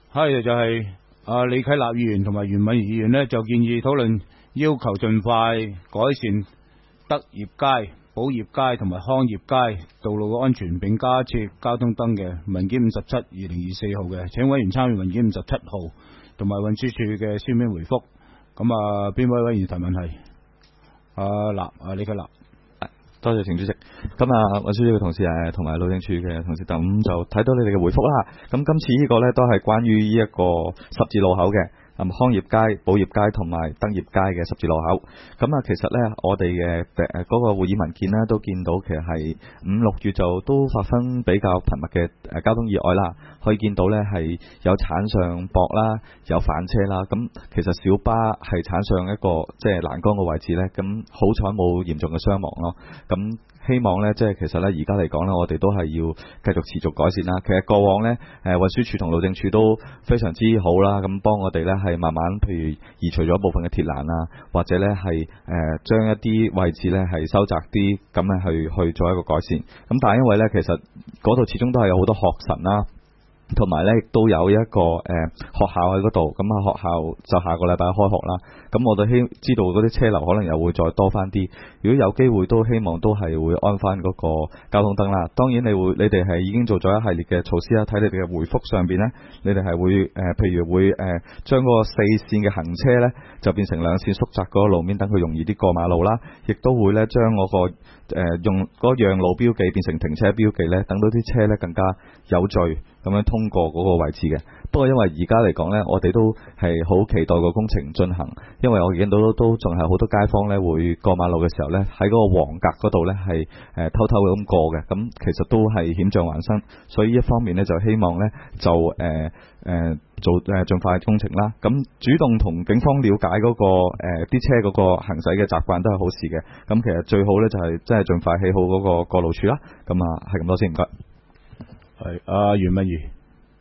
係就係李啟立議員同埋袁敏儀議員呢，就建議討論要求盡快改善德業街、寶業街同埋康業街道路嘅安全，並加設交通燈嘅文件57/2024號嘅，請委員參與文件57號同埋運輸署嘅書面回覆。咁邊位委員提問題？李啟立。 多謝程主席。咁運輸署嘅同事同埋路政署嘅同事就睇到你哋嘅回覆啦。咁今次呢個呢，都係關於呢一個十字路口嘅。康業街、寶業街同埋德業街嘅十字路口，咁其實呢，我哋嘅嗰個會議文件呢，都見到其實係5、6月就都發生比較頻密嘅交通意外啦。可以見到呢係有鏟上駁啦，有反車啦。咁其實小巴係鏟上一個即係欄杆嘅位置呢，咁好彩冇嚴重嘅傷亡咯。咁希望呢，即係其實呢，而家嚟講呢，我哋都係要繼續持續改善啦。其實過往呢，運輸署同路政署都非常之好啦，咁幫我哋呢係慢慢，譬如移除咗部分嘅鐵欄啊，或者呢係將一啲位置呢係收窄啲，咁呢去做一個改善。咁但係因為呢，其實嗰度始終都係有好多學神啦。同埋咧，亦都有一個學校喺嗰度，咁學校就下個禮拜開學啦。咁我哋知道嗰啲車流可能又會再多翻啲。如果有機會，都希望都係會安翻嗰個交通燈啦。當然你哋係已經做咗一系列嘅措施啦。睇你哋嘅回覆上邊呢，你哋係會譬如會將嗰個4線嘅行車呢，就變成2線，縮窄嗰個路面，等佢容易啲過馬路啦。亦都會呢將嗰個用嗰個讓路標記變成停車標記呢，等到啲車呢更加有序咁樣通過嗰個位置嘅。不過因為而家嚟講呢，我哋都係好期待個工程進行，因為我見到都仲係好多街坊呢會過馬路嘅時候呢，喺嗰個黃格嗰度呢係偷偷咁過嘅，咁其實都係險象環生，所以一方面呢，就希望呢就做盡快工程啦。咁主動同警方了解嗰個啲車嗰個行駛嘅習慣都係好事嘅。咁其實最好呢，就係真係盡快起好嗰個過路處啦。咁係咁多先，唔該。 係袁敏儀。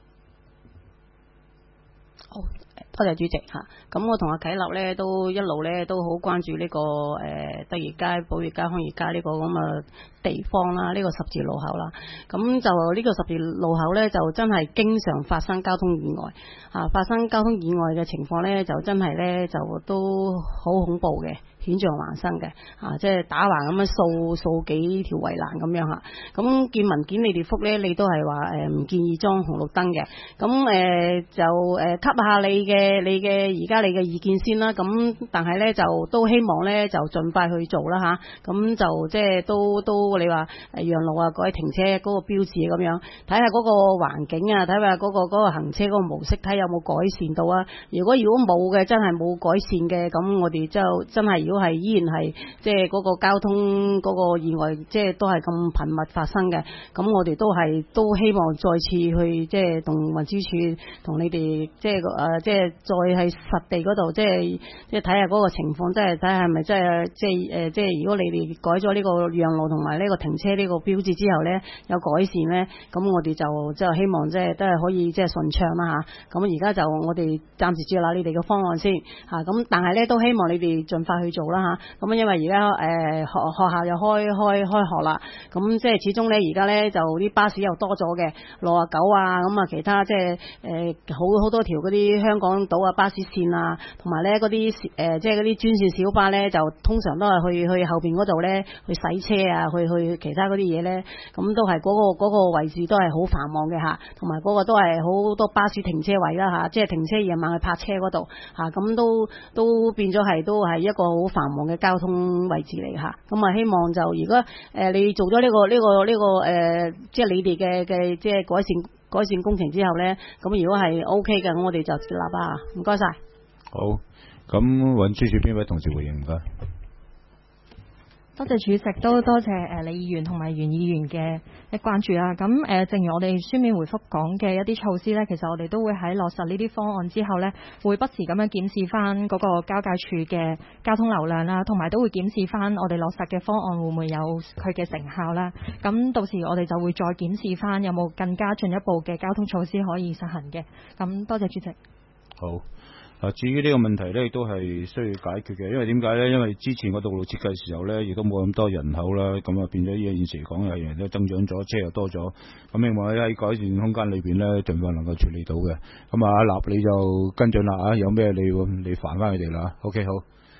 好，多謝主席嚇。咁我同阿啟立呢都一路呢都好關注呢個德業街、寶業街、康業街呢個咁嘅地方啦，呢個十字路口啦。咁就呢個十字路口呢，就真係經常發生交通意外嚇，發生交通意外嘅情況呢，就真係呢，就都好恐怖嘅。險象環生嘅即係打橫咁樣掃幾條圍欄咁樣嚇。咁見文件你哋覆咧，你都係話唔建議裝紅綠燈嘅。咁就吸下你嘅而家你嘅意見先啦。咁但係咧就都希望咧就盡快去做啦嚇。咁就即係都你話讓路啊，改停車嗰個標誌咁樣，睇下嗰個環境啊，睇下嗰個行車嗰個模式，睇有冇改善到啊。如果冇嘅，真係冇改善嘅，咁我哋就真係如果係依然係即係嗰個交通嗰個意外，即係都係咁頻密發生嘅，咁我哋都希望再次去即係同運輸署同你哋即係再喺實地嗰度即係睇下嗰個情況，即係睇下係咪真係即係如果你哋改咗呢個讓路同埋呢個停車呢個標誌之後咧有改善咧，咁我哋就希望即係都係可以即係順暢啦嚇。咁而家就我哋暫時接納你哋嘅方案先嚇，咁但係咧都希望你哋盡快去做啦嚇。咁因為而家學校又開學啦，咁即係始終咧而家咧就啲巴士又多咗嘅69啊，咁啊其他即係好多條嗰啲香港島啊巴士線啊，同埋咧嗰啲即係嗰啲專線小巴咧，就通常都係去後邊嗰度咧去洗車啊，去其他嗰啲嘢咧，咁都係嗰個位置都係好繁忙嘅嚇，同埋嗰個都係好多巴士停車位啦嚇，即係停車夜晚去泊車嗰度嚇，咁都變咗係都係一個好繁忙嘅交通位置嚟嚇。咁啊希望就如果你做咗呢個即係你哋嘅即係改善工程之後咧，咁如果係 OK 嘅，咁我哋就接納啦。唔該晒。 好，咁運輸署邊位同事回應唔該。 多謝主席，都多謝李議員同埋袁議員嘅關注啦。咁正如我哋書面回覆講嘅一啲措施呢，其實我哋都會喺落實呢啲方案之後呢，會不時咁樣檢視翻嗰個交界處嘅交通流量啦，同埋都會檢視翻我哋落實嘅方案會唔會有佢嘅成效啦。咁到時我哋就會再檢視翻有冇更加進一步嘅交通措施可以實行嘅。咁多謝主席。 好， 至於呢個問題咧，亦都係需要解決嘅，因為點解咧？因為之前個道路設計時候咧，亦都冇咁多人口啦，咁啊變咗呢個現時嚟講又人都增長咗，車又多咗，咁希望喺改善空間裏邊咧，盡快能夠處理到嘅。咁啊，阿立你就跟進啦，有咩你煩翻佢哋啦。OK， 好。